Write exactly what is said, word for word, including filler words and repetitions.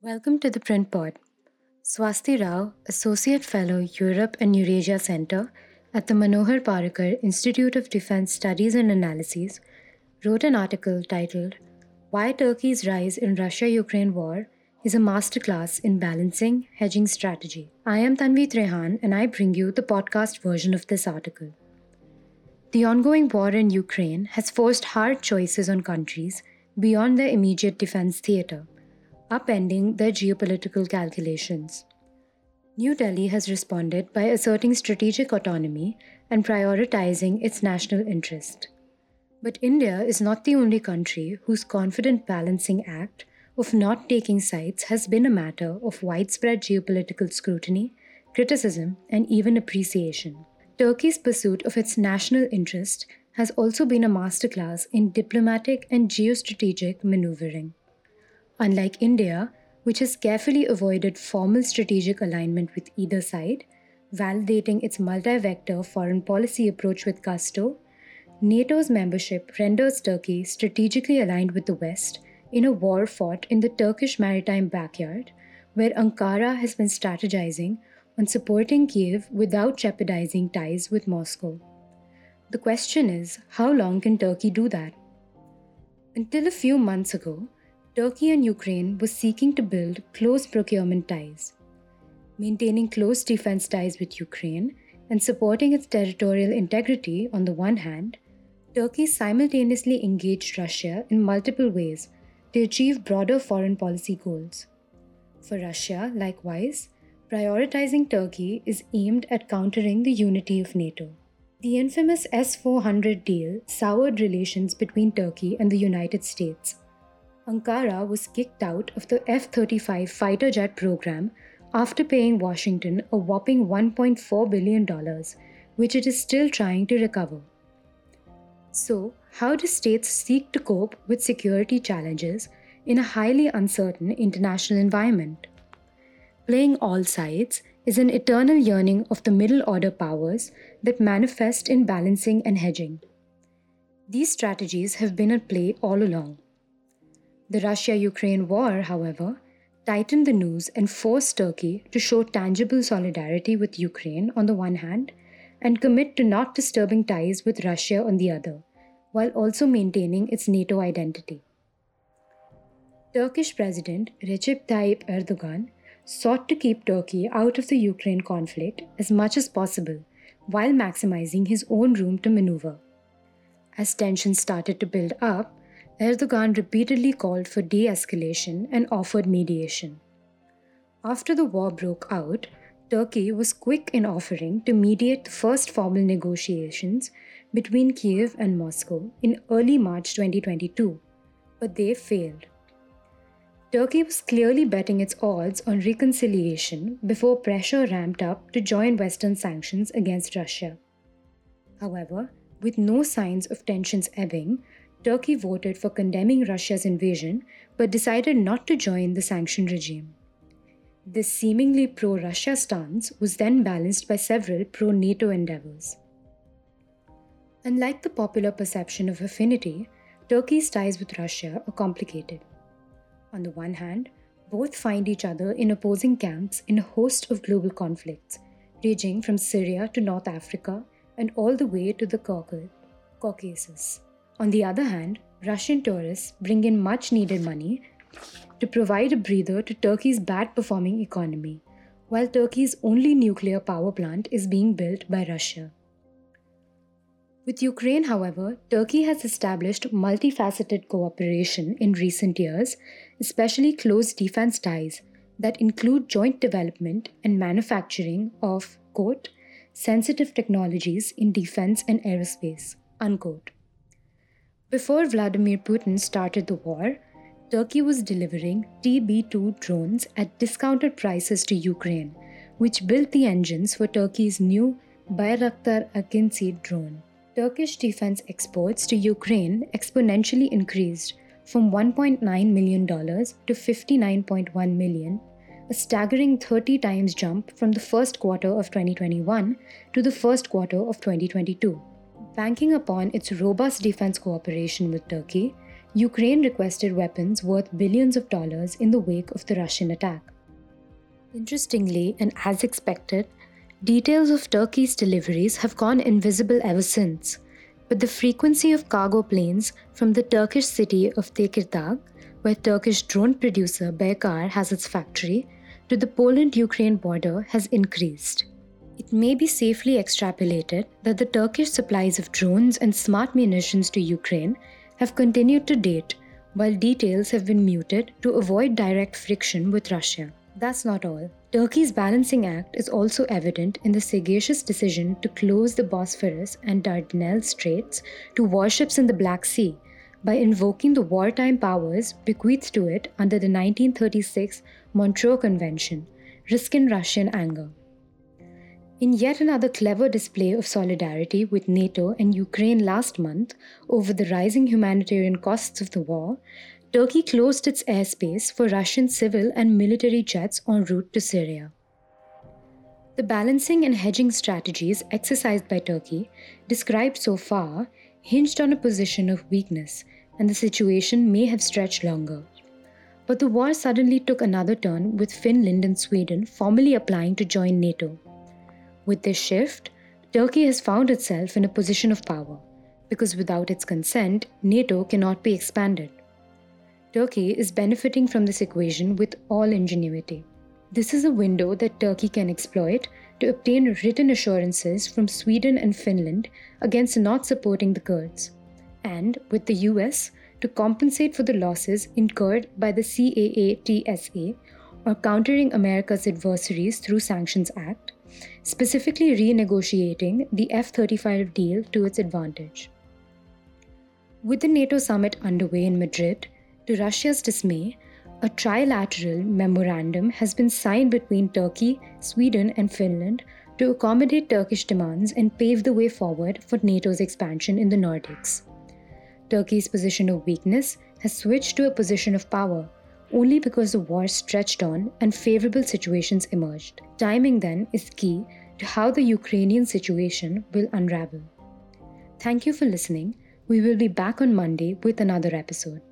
Welcome to the Print Pod. Swasti Rao, Associate Fellow, Europe and Eurasia Center at the Manohar Parrikar Institute of Defense Studies and Analyses, wrote an article titled Why Turkey's Rise in Russia-Ukraine War is a Masterclass in Balancing Hedging Strategy. I am Tanvi Trehan and I bring you the podcast version of this article. The ongoing war in Ukraine has forced hard choices on countries beyond their immediate defense theater, upending their geopolitical calculations. New Delhi has responded by asserting strategic autonomy and prioritizing its national interest. But India is not the only country whose confident balancing act of not taking sides has been a matter of widespread geopolitical scrutiny, criticism, and even appreciation. Turkey's pursuit of its national interest has also been a masterclass in diplomatic and geostrategic maneuvering. Unlike India, which has carefully avoided formal strategic alignment with either side, validating its multi-vector foreign policy approach with gusto, NATO's membership renders Turkey strategically aligned with the West in a war fought in the Turkish maritime backyard, where Ankara has been strategizing on supporting Kiev without jeopardizing ties with Moscow. The question is, how long can Turkey do that? Until a few months ago, Turkey and Ukraine were seeking to build close procurement ties. Maintaining close defense ties with Ukraine and supporting its territorial integrity on the one hand, Turkey simultaneously engaged Russia in multiple ways to achieve broader foreign policy goals. For Russia, likewise, prioritizing Turkey is aimed at countering the unity of NATO. The infamous S four hundred deal soured relations between Turkey and the United States. Ankara was kicked out of the F thirty-five fighter jet program after paying Washington a whopping one point four billion dollars, which it is still trying to recover. So, how do states seek to cope with security challenges in a highly uncertain international environment? Playing all sides is an eternal yearning of the middle-order powers that manifest in balancing and hedging. These strategies have been at play all along. The Russia-Ukraine war, however, tightened the noose and forced Turkey to show tangible solidarity with Ukraine on the one hand and commit to not disturbing ties with Russia on the other, while also maintaining its NATO identity. Turkish President Recep Tayyip Erdogan sought to keep Turkey out of the Ukraine conflict as much as possible, while maximizing his own room to maneuver. As tensions started to build up, Erdogan repeatedly called for de-escalation and offered mediation. After the war broke out, Turkey was quick in offering to mediate the first formal negotiations between Kiev and Moscow in early March twenty twenty-two, but they failed. Turkey was clearly betting its odds on reconciliation before pressure ramped up to join Western sanctions against Russia. However, with no signs of tensions ebbing, Turkey voted for condemning Russia's invasion but decided not to join the sanction regime. This seemingly pro-Russia stance was then balanced by several pro-NATO endeavors. Unlike the popular perception of affinity, Turkey's ties with Russia are complicated. On the one hand, both find each other in opposing camps in a host of global conflicts, ranging from Syria to North Africa and all the way to the Caucasus. On the other hand, Russian tourists bring in much-needed money to provide a breather to Turkey's bad-performing economy, while Turkey's only nuclear power plant is being built by Russia. With Ukraine, however, Turkey has established multifaceted cooperation in recent years, especially close defense ties that include joint development and manufacturing of, quote, sensitive technologies in defense and aerospace, unquote. Before Vladimir Putin started the war, Turkey was delivering T B two drones at discounted prices to Ukraine, which built the engines for Turkey's new Bayraktar Akinci drone. Turkish defense exports to Ukraine exponentially increased from one point nine million dollars to fifty-nine point one million dollars, a staggering thirty times jump from the first quarter of twenty twenty-one to the first quarter of twenty twenty-two. Banking upon its robust defense cooperation with Turkey, Ukraine requested weapons worth billions of dollars in the wake of the Russian attack. Interestingly, and as expected, details of Turkey's deliveries have gone invisible ever since, but the frequency of cargo planes from the Turkish city of Tekirdağ, where Turkish drone producer Baykar has its factory, to the Poland-Ukraine border has increased. It may be safely extrapolated that the Turkish supplies of drones and smart munitions to Ukraine have continued to date, while details have been muted to avoid direct friction with Russia. That's not all. Turkey's balancing act is also evident in the sagacious decision to close the Bosphorus and Dardanelles Straits to warships in the Black Sea by invoking the wartime powers bequeathed to it under the nineteen thirty-six Montreux Convention, risking Russian anger. In yet another clever display of solidarity with NATO and Ukraine last month over the rising humanitarian costs of the war, Turkey closed its airspace for Russian civil and military jets en route to Syria. The balancing and hedging strategies exercised by Turkey, described so far, hinged on a position of weakness, and the situation may have stretched longer. But the war suddenly took another turn with Finland and Sweden formally applying to join NATO. With this shift, Turkey has found itself in a position of power, because without its consent, NATO cannot be expanded. Turkey is benefiting from this equation with all ingenuity. This is a window that Turkey can exploit to obtain written assurances from Sweden and Finland against not supporting the Kurds, and with the U S to compensate for the losses incurred by the C A A T S A, or Countering America's Adversaries Through Sanctions Act, specifically renegotiating the F thirty-five deal to its advantage. With the NATO summit underway in Madrid, to Russia's dismay, a trilateral memorandum has been signed between Turkey, Sweden, and Finland to accommodate Turkish demands and pave the way forward for NATO's expansion in the Nordics. Turkey's position of weakness has switched to a position of power, only because the war stretched on and favorable situations emerged. Timing, then, is key to how the Ukrainian situation will unravel. Thank you for listening. We will be back on Monday with another episode.